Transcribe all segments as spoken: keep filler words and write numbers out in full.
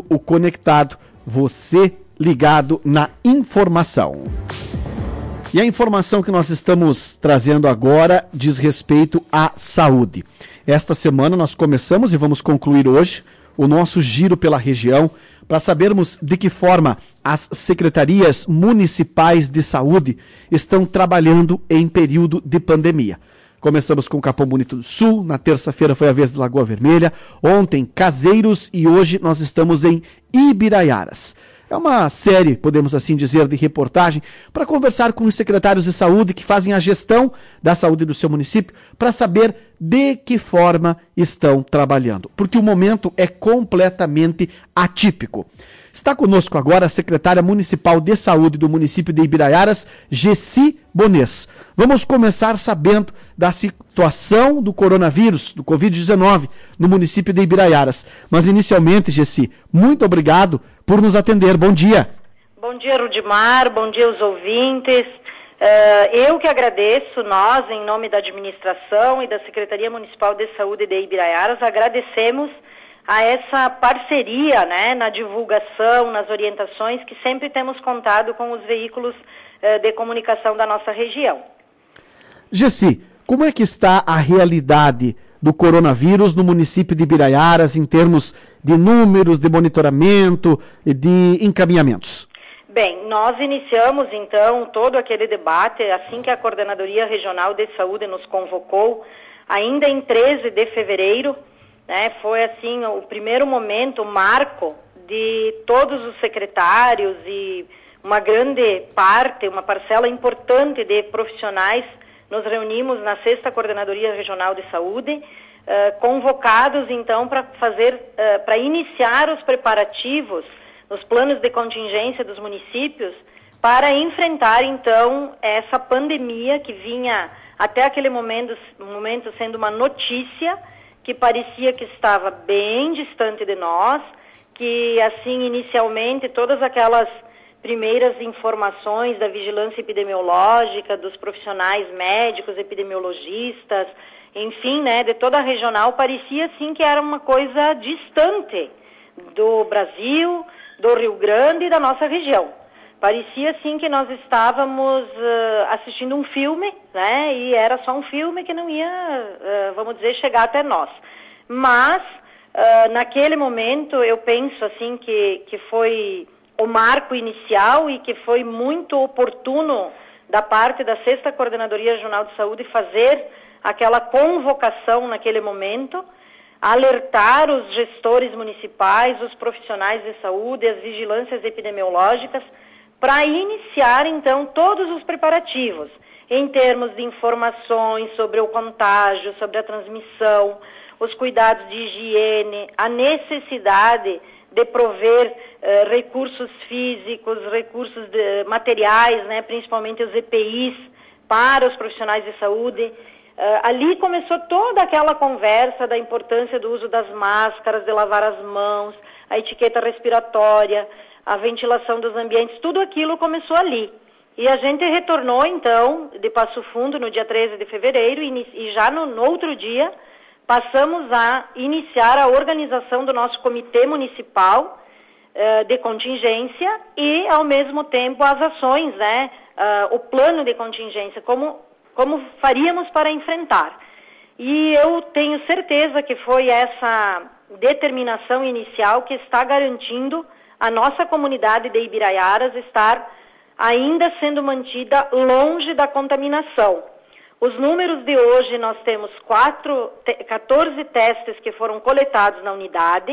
o Conectado, você ligado na informação. E a informação que nós estamos trazendo agora diz respeito à saúde. Esta semana nós começamos e vamos concluir hoje o nosso giro pela região para sabermos de que forma as secretarias municipais de saúde estão trabalhando em período de pandemia. Começamos com Capão Bonito do Sul, na terça-feira foi a vez de Lagoa Vermelha, ontem Caseiros e hoje nós estamos em Ibiraiaras. É uma série, podemos assim dizer, de reportagem para conversar com os secretários de saúde que fazem a gestão da saúde do seu município para saber de que forma estão trabalhando, porque o momento é completamente atípico. Está conosco agora a secretária municipal de saúde do município de Ibiraiaras, Gessi Bonês. Vamos começar sabendo da situação do coronavírus, do covid dezenove, no município de Ibiraiaras. Mas inicialmente, Gessi, muito obrigado por nos atender. Bom dia. Bom dia, Rudimar. Bom dia aos ouvintes. Uh, eu que agradeço, nós, em nome da administração e da Secretaria Municipal de Saúde de Ibiraiaras, agradecemos a essa parceria, né, na divulgação, nas orientações, que sempre temos contado com os veículos uh, de comunicação da nossa região. Gessi, como é que está a realidade do coronavírus no município de Ibiraiaras em termos de números, de monitoramento e de encaminhamentos? Bem, nós iniciamos então todo aquele debate assim que a Coordenadoria Regional de Saúde nos convocou, ainda em treze de fevereiro, né, foi assim o primeiro momento, o marco de todos os secretários e uma grande parte, uma parcela importante de profissionais. Nos reunimos na sexta Coordenadoria Regional de Saúde, uh, convocados então para fazer, uh, para iniciar os preparativos nos planos de contingência dos municípios para enfrentar então essa pandemia que vinha até aquele momento, momento sendo uma notícia que parecia que estava bem distante de nós, que assim inicialmente todas aquelas primeiras informações da vigilância epidemiológica, dos profissionais médicos, epidemiologistas, enfim, né, de toda a regional, parecia assim que era uma coisa distante do Brasil, do Rio Grande e da nossa região. Parecia assim que nós estávamos uh, assistindo um filme, né, e era só um filme que não ia, uh, vamos dizer, chegar até nós. Mas, uh, naquele momento, eu penso assim que, que foi o marco inicial e que foi muito oportuno da parte da sexta Coordenadoria Regional de Saúde fazer aquela convocação naquele momento, alertar os gestores municipais, os profissionais de saúde, as vigilâncias epidemiológicas, para iniciar então todos os preparativos em termos de informações sobre o contágio, sobre a transmissão, os cuidados de higiene, a necessidade de prover uh, recursos físicos, recursos de, materiais, né, principalmente os E P Is, para os profissionais de saúde. Uh, ali começou toda aquela conversa da importância do uso das máscaras, de lavar as mãos, a etiqueta respiratória, a ventilação dos ambientes, tudo aquilo começou ali. E a gente retornou, então, de Passo Fundo, no dia treze de fevereiro, e, e já no, no outro dia passamos a iniciar a organização do nosso comitê municipal uh, de contingência e, ao mesmo tempo, as ações, né, uh, o plano de contingência, como, como faríamos para enfrentar. E eu tenho certeza que foi essa determinação inicial que está garantindo a nossa comunidade de Ibiraiaras estar ainda sendo mantida longe da contaminação. Os números de hoje, nós temos quatro, quatorze testes que foram coletados na unidade,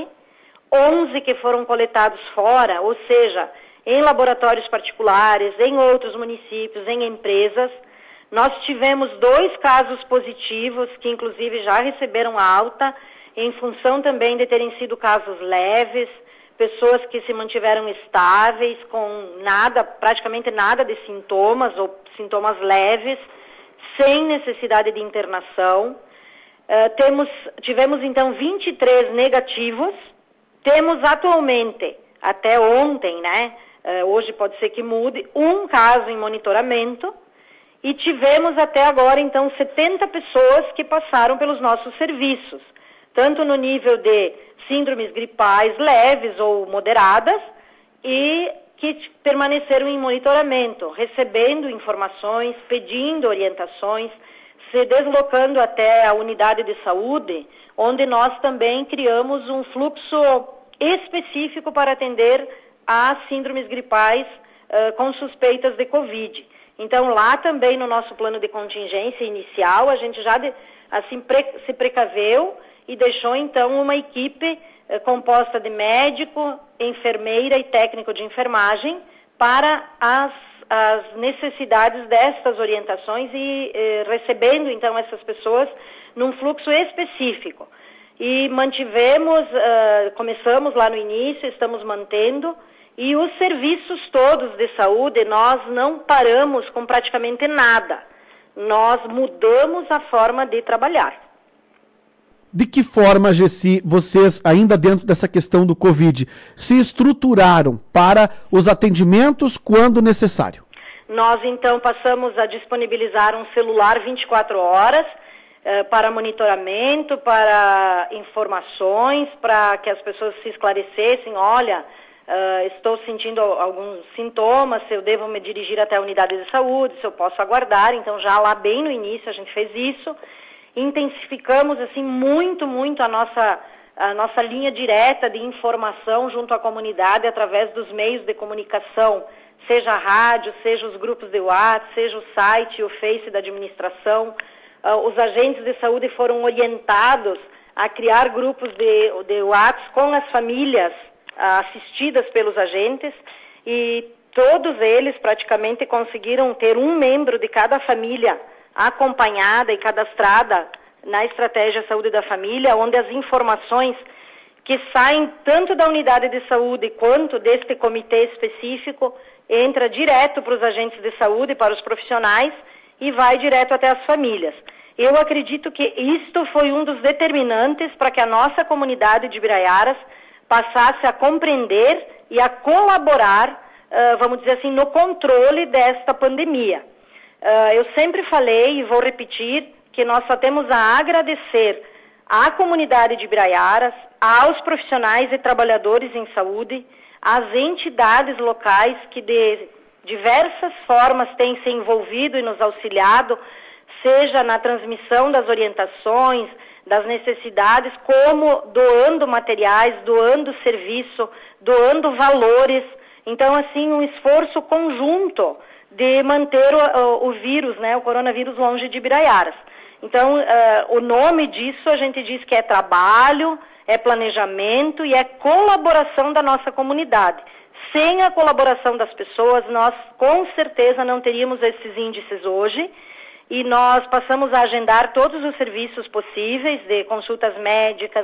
onze que foram coletados fora, ou seja, em laboratórios particulares, em outros municípios, em empresas. Nós tivemos dois casos positivos, que inclusive já receberam alta, em função também de terem sido casos leves, pessoas que se mantiveram estáveis, com nada, praticamente nada de sintomas, ou sintomas leves, sem necessidade de internação. Uh, temos, tivemos então vinte e três negativos, temos atualmente, até ontem, né, uh, hoje pode ser que mude, um caso em monitoramento, e tivemos até agora então setenta pessoas que passaram pelos nossos serviços, tanto no nível de síndromes gripais leves ou moderadas e que permaneceram em monitoramento, recebendo informações, pedindo orientações, se deslocando até a unidade de saúde, onde nós também criamos um fluxo específico para atender as síndromes gripais uh, com suspeitas de Covid. Então, lá também no nosso plano de contingência inicial, a gente já de, assim pre, se precaveu e deixou então uma equipe uh, composta de médico, enfermeira e técnico de enfermagem para as, as necessidades destas orientações e eh, recebendo então essas pessoas num fluxo específico. E mantivemos, uh, começamos lá no início, estamos mantendo, e os serviços todos de saúde, nós não paramos com praticamente nada. Nós mudamos a forma de trabalhar. De que forma, Gessi, vocês, ainda dentro dessa questão do Covid, se estruturaram para os atendimentos quando necessário? Nós, então, passamos a disponibilizar um celular vinte e quatro horas, para monitoramento, para informações, para que as pessoas se esclarecessem, olha, uh, estou sentindo alguns sintomas, se eu devo me dirigir até a unidade de saúde, se eu posso aguardar. Então já lá bem no início a gente fez isso, intensificamos assim muito, muito a nossa, a nossa linha direta de informação junto à comunidade através dos meios de comunicação, seja a rádio, seja os grupos de WhatsApp, seja o site e o Face da administração. Uh, os agentes de saúde foram orientados a criar grupos de, de WhatsApp com as famílias uh, assistidas pelos agentes e todos eles praticamente conseguiram ter um membro de cada família acompanhada e cadastrada na estratégia Saúde da Família, onde as informações que saem tanto da unidade de saúde quanto deste comitê específico entra direto para os agentes de saúde, para os profissionais, e vai direto até as famílias. Eu acredito que isto foi um dos determinantes para que a nossa comunidade de Ibiraiaras passasse a compreender e a colaborar, uh, vamos dizer assim, no controle desta pandemia. Uh, eu sempre falei e vou repetir que nós só temos a agradecer à comunidade de Ibiraiaras, aos profissionais e trabalhadores em saúde, às entidades locais que de diversas formas têm se envolvido e nos auxiliado, seja na transmissão das orientações, das necessidades, como doando materiais, doando serviço, doando valores. Então, assim, um esforço conjunto de manter o, o, o vírus, né, o coronavírus longe de Ibiraiaras. Então, uh, o nome disso a gente diz que é trabalho, é planejamento e é colaboração da nossa comunidade. Sem a colaboração das pessoas, nós com certeza não teríamos esses índices hoje e nós passamos a agendar todos os serviços possíveis de consultas médicas,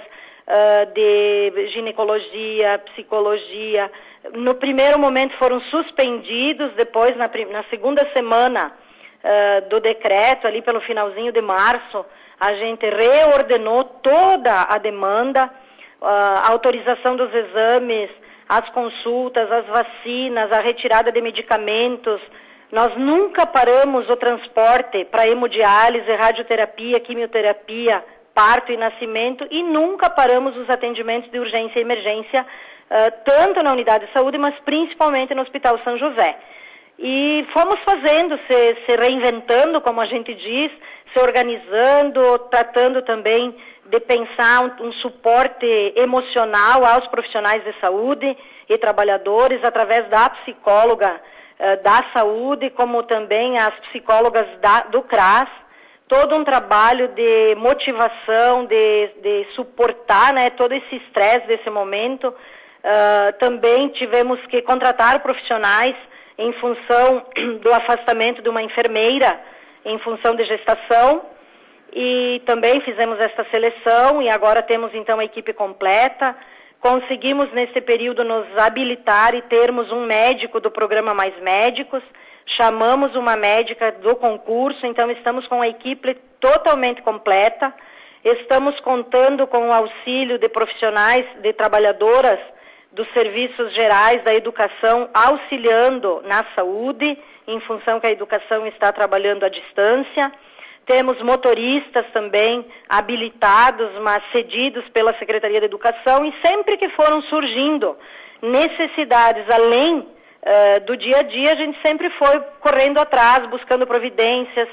de ginecologia, psicologia. No primeiro momento foram suspendidos, depois na, na segunda semana do decreto, ali pelo finalzinho de março, a gente reordenou toda a demanda, a autorização dos exames, as consultas, as vacinas, a retirada de medicamentos. Nós nunca paramos o transporte para hemodiálise, radioterapia, quimioterapia, parto e nascimento e nunca paramos os atendimentos de urgência e emergência, uh, tanto na unidade de saúde, mas principalmente no Hospital São José. E fomos fazendo, se, se reinventando, como a gente diz, se organizando, tratando também de pensar um, um suporte emocional aos profissionais de saúde e trabalhadores através da psicóloga uh, da saúde, como também as psicólogas da, do C R A S, todo um trabalho de motivação, de, de suportar, né, todo esse estresse desse momento. Uh, também tivemos que contratar profissionais em função do afastamento de uma enfermeira, em função de gestação, e também fizemos esta seleção e agora temos então a equipe completa. Conseguimos nesse período nos habilitar e termos um médico do programa Mais Médicos, chamamos uma médica do concurso, então estamos com a equipe totalmente completa, estamos contando com o auxílio de profissionais, de trabalhadoras dos serviços gerais da educação, auxiliando na saúde, em função que a educação está trabalhando à distância. Temos motoristas também habilitados, mas cedidos pela Secretaria de Educação, e sempre que foram surgindo necessidades além uh, do dia a dia, a gente sempre foi correndo atrás, buscando providências.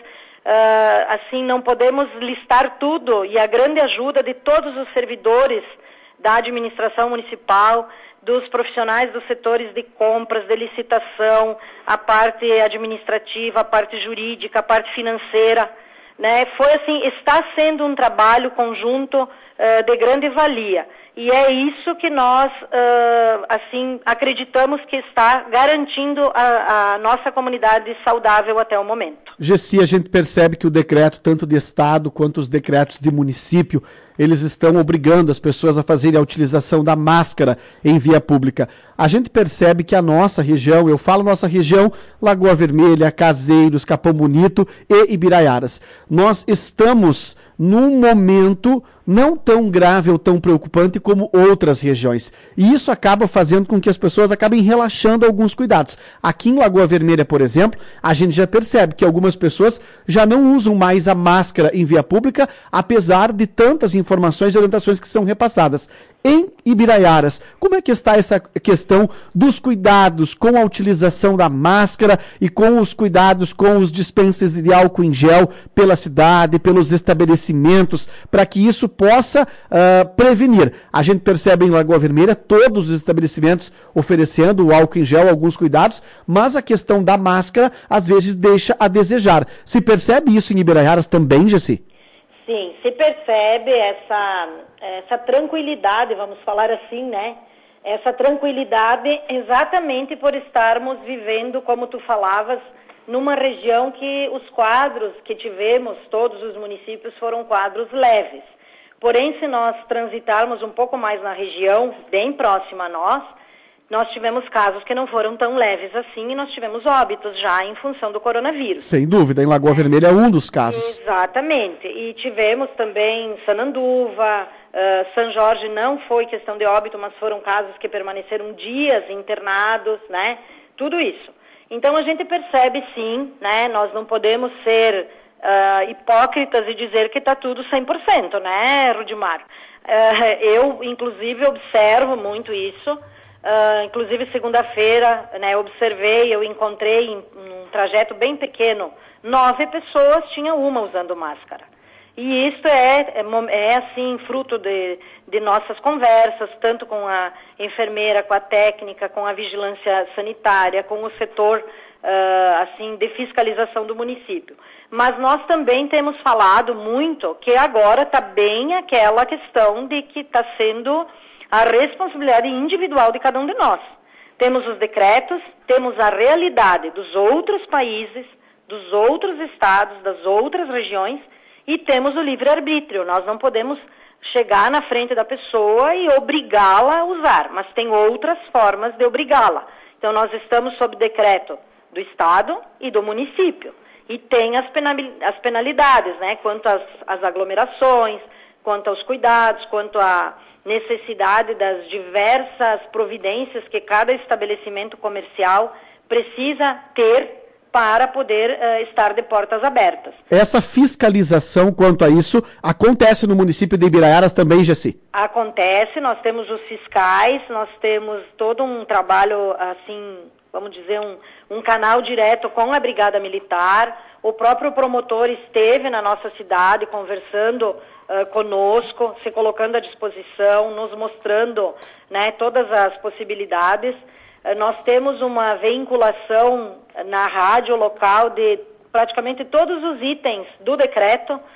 Uh, assim, não podemos listar tudo, e a grande ajuda de todos os servidores da administração municipal, dos profissionais dos setores de compras, de licitação, a parte administrativa, a parte jurídica, a parte financeira, né? Foi assim, está sendo um trabalho conjunto uh, de grande valia. E é isso que nós, uh, assim, acreditamos que está garantindo a, a nossa comunidade saudável até o momento. Gessi, a gente percebe que o decreto, tanto de Estado quanto os decretos de município, eles estão obrigando as pessoas a fazerem a utilização da máscara em via pública. A gente percebe que a nossa região, eu falo nossa região, Lagoa Vermelha, Caseiros, Capão Bonito e Ibiraiaras, nós estamos num momento não tão grave ou tão preocupante como outras regiões. E isso acaba fazendo com que as pessoas acabem relaxando alguns cuidados. Aqui em Lagoa Vermelha, por exemplo, a gente já percebe que algumas pessoas já não usam mais a máscara em via pública, apesar de tantas informações e orientações que são repassadas. Em Ibiraiaras, como é que está essa questão dos cuidados com a utilização da máscara e com os cuidados com os dispensers de álcool em gel pela cidade, pelos estabelecimentos, para que isso possa uh, prevenir? A gente percebe em Lagoa Vermelha todos os estabelecimentos oferecendo o álcool em gel, alguns cuidados, mas a questão da máscara às vezes deixa a desejar. Se percebe isso em Ibiraiaras também, Gessi? Sim, se percebe essa, essa tranquilidade, vamos falar assim, né? Essa tranquilidade exatamente por estarmos vivendo, como tu falavas, numa região que os quadros que tivemos, todos os municípios, foram quadros leves. Porém, se nós transitarmos um pouco mais na região, bem próxima a nós, nós tivemos casos que não foram tão leves assim e nós tivemos óbitos já em função do coronavírus. Sem dúvida, em Lagoa Vermelha é um dos casos. Exatamente. E tivemos também Sananduva, uh, São Jorge não foi questão de óbito, mas foram casos que permaneceram dias internados, né? Tudo isso. Então a gente percebe sim, né? Nós não podemos ser uh, hipócritas e dizer que está tudo cem por cento, né, Rudimar? Uh, eu, inclusive, observo muito isso. Uh, inclusive segunda-feira, né, observei, eu encontrei em um trajeto bem pequeno, nove pessoas, tinha uma usando máscara. E isso é, é, é assim, fruto de, de nossas conversas, tanto com a enfermeira, com a técnica, com a vigilância sanitária, com o setor uh, assim, de fiscalização do município. Mas nós também temos falado muito que agora está bem aquela questão de que está sendo a responsabilidade individual de cada um de nós. Temos os decretos, temos a realidade dos outros países, dos outros estados, das outras regiões, e temos o livre-arbítrio. Nós não podemos chegar na frente da pessoa e obrigá-la a usar, mas tem outras formas de obrigá-la. Então nós estamos sob decreto do estado e do município. E tem as penalidades, né, quanto às, às aglomerações, quanto aos cuidados, quanto à necessidade das diversas providências que cada estabelecimento comercial precisa ter para poder uh, estar de portas abertas. Essa fiscalização quanto a isso acontece no município de Ibiraiaras também, Gessi? Acontece, nós temos os fiscais, nós temos todo um trabalho, assim, vamos dizer, um, um canal direto com a Brigada Militar. O próprio promotor esteve na nossa cidade conversando uh, conosco, se colocando à disposição, nos mostrando, né, todas as possibilidades. Uh, nós temos uma vinculação na rádio local de praticamente todos os itens do decreto, uh,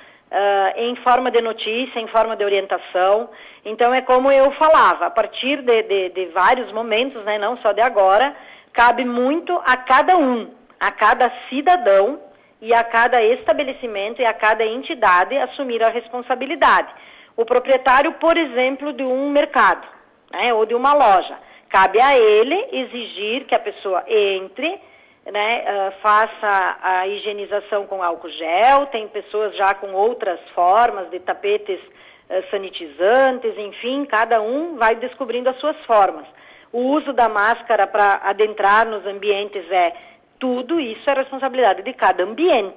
em forma de notícia, em forma de orientação. Então é como eu falava, a partir de, de, de vários momentos, né, não só de agora, cabe muito a cada um, a cada cidadão, e a cada estabelecimento e a cada entidade assumir a responsabilidade. O proprietário, por exemplo, de um mercado, né, ou de uma loja, cabe a ele exigir que a pessoa entre, né, uh, faça a higienização com álcool gel, tem pessoas já com outras formas de tapetes uh, sanitizantes, enfim, cada um vai descobrindo as suas formas. O uso da máscara para adentrar nos ambientes é tudo isso é responsabilidade de cada ambiente,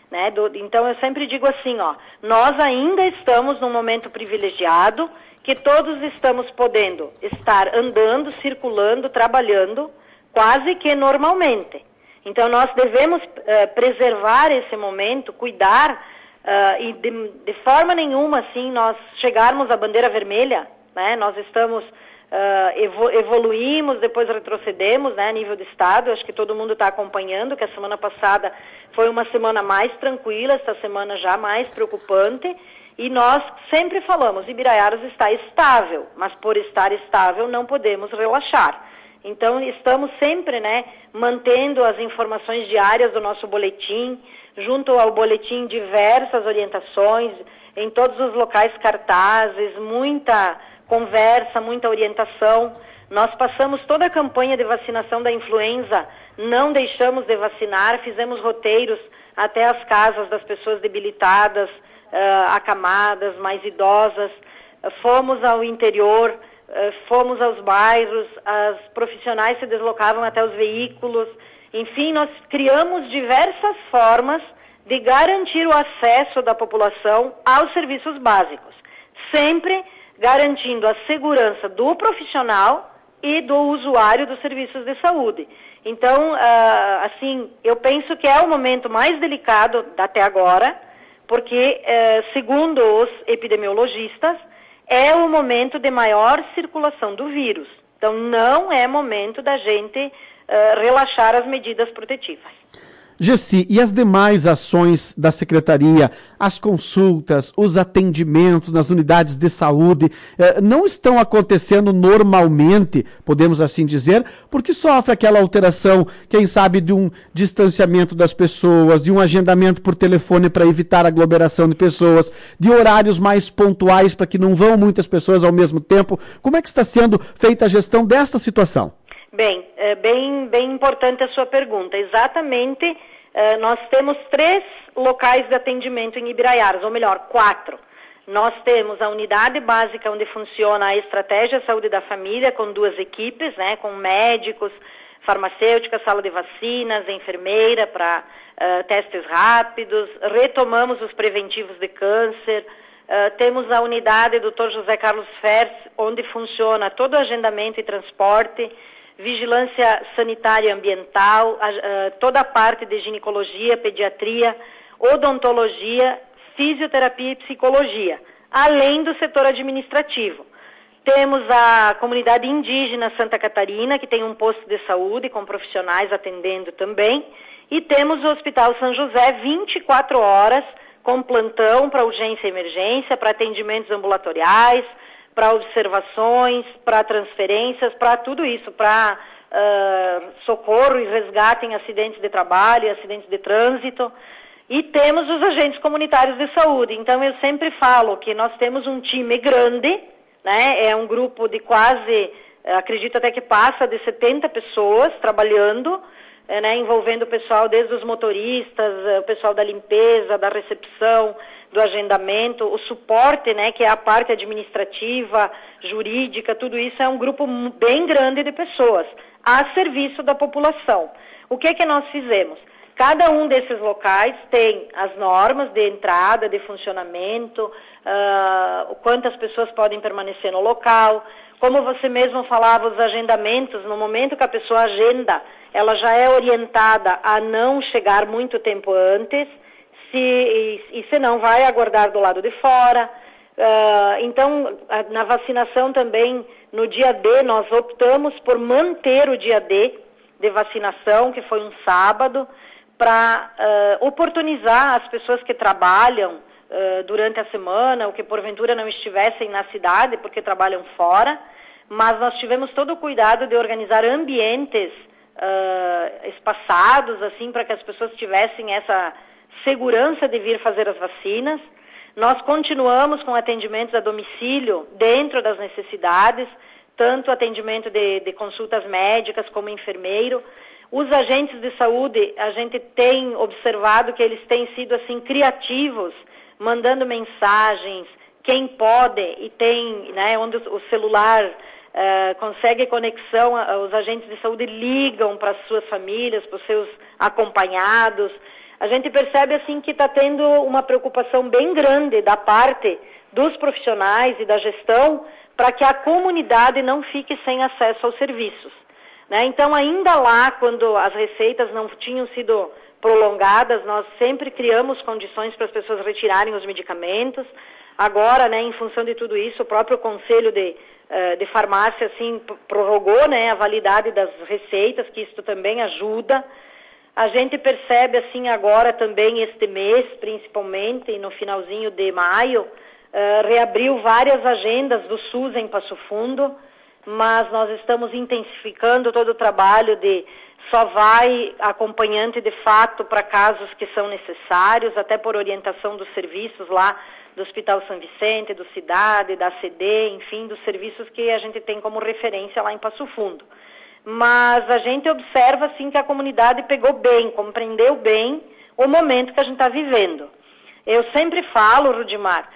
né? Do, então eu sempre digo assim, ó, nós ainda estamos num momento privilegiado, que todos estamos podendo estar andando, circulando, trabalhando, quase que normalmente. Então nós devemos uh, preservar esse momento, cuidar, uh, e de, de forma nenhuma, assim, nós chegarmos à bandeira vermelha, né? Nós estamos, uh, evo, evoluímos, depois retrocedemos, né, a nível de Estado. Acho que todo mundo está acompanhando, que a semana passada foi uma semana mais tranquila, esta semana já mais preocupante. E nós sempre falamos, Ibiraiaras está estável, mas por estar estável não podemos relaxar. Então estamos sempre, né, mantendo as informações diárias do nosso boletim, junto ao boletim diversas orientações, em todos os locais cartazes, muita conversa, muita orientação. Nós passamos toda a campanha de vacinação da influenza, não deixamos de vacinar, fizemos roteiros até as casas das pessoas debilitadas, Uh, acamadas, mais idosas, uh, fomos ao interior, uh, fomos aos bairros, as profissionais se deslocavam até os veículos, enfim, nós criamos diversas formas de garantir o acesso da população aos serviços básicos, sempre garantindo a segurança do profissional e do usuário dos serviços de saúde. Então, uh, assim, eu penso que é o momento mais delicado até agora, porque, eh, segundo os epidemiologistas, é o momento de maior circulação do vírus. Então, não é momento da gente eh, relaxar as medidas protetivas. Gessi, e as demais ações da Secretaria, as consultas, os atendimentos nas unidades de saúde, eh, não estão acontecendo normalmente, podemos assim dizer, porque sofre aquela alteração, quem sabe, de um distanciamento das pessoas, de um agendamento por telefone para evitar aglomeração de pessoas, de horários mais pontuais para que não vão muitas pessoas ao mesmo tempo. Como é que está sendo feita a gestão desta situação? Bem, é bem, bem importante a sua pergunta. Exatamente, eh, nós temos três locais de atendimento em Ibiraiaras, ou melhor, quatro. Nós temos a unidade básica onde funciona a estratégia saúde da família, com duas equipes, né, com médicos, farmacêutica, sala de vacinas, enfermeira para uh, testes rápidos. Retomamos os preventivos de câncer. Uh, temos a unidade doutor José Carlos Fers, onde funciona todo o agendamento e transporte, vigilância sanitária e ambiental, a, a, toda a parte de ginecologia, pediatria, odontologia, fisioterapia e psicologia, além do setor administrativo. Temos a comunidade indígena Santa Catarina, que tem um posto de saúde com profissionais atendendo também, e temos o Hospital São José vinte e quatro horas, com plantão para urgência e emergência, para atendimentos ambulatoriais, para observações, para transferências, para tudo isso, para uh, socorro e resgate em acidentes de trabalho e acidentes de trânsito. E temos os agentes comunitários de saúde. Então eu sempre falo que nós temos um time grande, né? É um grupo de quase, acredito até que passa de setenta pessoas trabalhando, né? Envolvendo o pessoal desde os motoristas, o pessoal da limpeza, da recepção, do agendamento, o suporte, né, que é a parte administrativa, jurídica, tudo isso é um grupo bem grande de pessoas a serviço da população. O que que nós fizemos? Cada um desses locais tem as normas de entrada, de funcionamento, uh, quantas pessoas podem permanecer no local. Como você mesmo falava, os agendamentos, no momento que a pessoa agenda, ela já é orientada a não chegar muito tempo antes, se, e, e se não, vai aguardar do lado de fora. Uh, então, a, na vacinação também, no dia D, nós optamos por manter o dia D de vacinação, que foi um sábado, para uh, oportunizar as pessoas que trabalham uh, durante a semana, ou que porventura não estivessem na cidade, porque trabalham fora, mas nós tivemos todo o cuidado de organizar ambientes uh, espaçados, assim, para que as pessoas tivessem essa segurança de vir fazer as vacinas. Nós continuamos com atendimentos a domicílio dentro das necessidades, tanto atendimento de, de consultas médicas como enfermeiro. Os agentes de saúde, a gente tem observado que eles têm sido assim criativos, mandando mensagens, quem pode e tem, né, onde o celular uh, consegue conexão, os agentes de saúde ligam para as suas famílias, para os seus acompanhados. a gente percebe assim que está tendo uma preocupação bem grande da parte dos profissionais e da gestão para que a comunidade não fique sem acesso aos serviços, né? Então, ainda lá, quando as receitas não tinham sido prolongadas, nós sempre criamos condições para as pessoas retirarem os medicamentos. Agora, né, em função de tudo isso, o próprio Conselho de, uh, de Farmácia assim, prorrogou, né, a validade das receitas, que isso também ajuda. A gente percebe assim agora também este mês, principalmente, e no finalzinho de maio, uh, reabriu várias agendas do SUS em Passo Fundo, mas nós estamos intensificando todo o trabalho de só vai acompanhante de fato para casos que são necessários, até por orientação dos serviços lá do Hospital São Vicente, do Cidade, da A C D, enfim, dos serviços que a gente tem como referência lá em Passo Fundo. Mas a gente observa, assim, que a comunidade pegou bem, compreendeu bem o momento que a gente está vivendo. Eu sempre falo, Rudimar,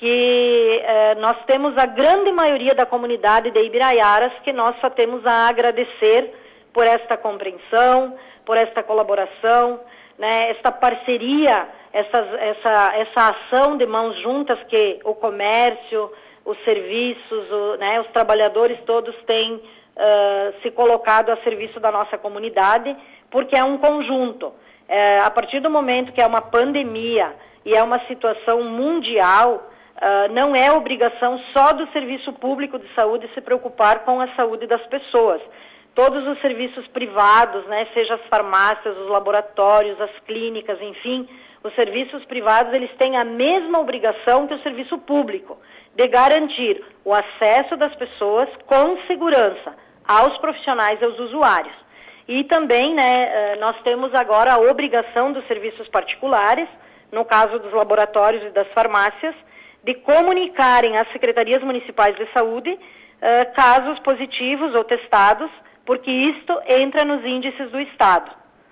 que eh, nós temos a grande maioria da comunidade de Ibiraiaras que nós só temos a agradecer por esta compreensão, por esta colaboração, né, esta parceria, essas, essa, essa ação de mãos juntas que o comércio, os serviços, o, né, os trabalhadores todos têm uh, se colocado a serviço da nossa comunidade, porque é um conjunto. É, a partir do momento que é uma pandemia e é uma situação mundial, uh, não é obrigação só do serviço público de saúde se preocupar com a saúde das pessoas. Todos os serviços privados, né, seja as farmácias, os laboratórios, as clínicas, enfim, os serviços privados, eles têm a mesma obrigação que o serviço público, de garantir o acesso das pessoas com segurança aos profissionais e aos usuários. E também, né, nós temos agora a obrigação dos serviços particulares, no caso dos laboratórios e das farmácias, de comunicarem às secretarias municipais de saúde uh, casos positivos ou testados, porque isto entra nos índices do Estado.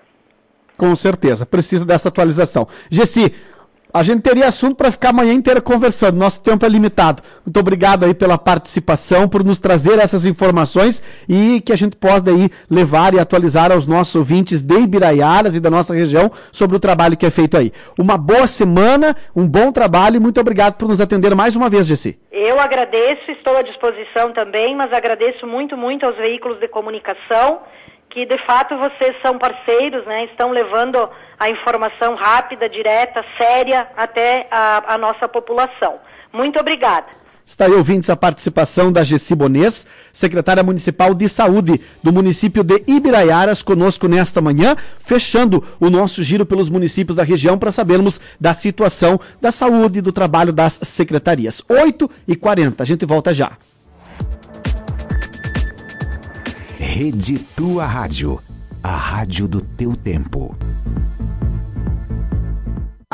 Com certeza, precisa dessa atualização. Gessi, a gente teria assunto para ficar a manhã inteira conversando, nosso tempo é limitado. Muito obrigado aí pela participação, por nos trazer essas informações e que a gente possa aí levar e atualizar aos nossos ouvintes de Ibiraiaras e da nossa região sobre o trabalho que é feito aí. Uma boa semana, um bom trabalho e muito obrigado por nos atender mais uma vez, Gessi. Eu agradeço, estou à disposição também, mas agradeço muito, muito aos veículos de comunicação, que de fato vocês são parceiros, né? Estão levando a informação rápida, direta, séria até a, a nossa população. Muito obrigada. Está aí, ouvintes, a participação da Gessi Bonês, secretária municipal de saúde do município de Ibiraiaras, conosco nesta manhã, fechando o nosso giro pelos municípios da região para sabermos da situação da saúde e do trabalho das secretarias. oito e quarenta, a gente volta já. Rede Tua Rádio, a rádio do teu tempo.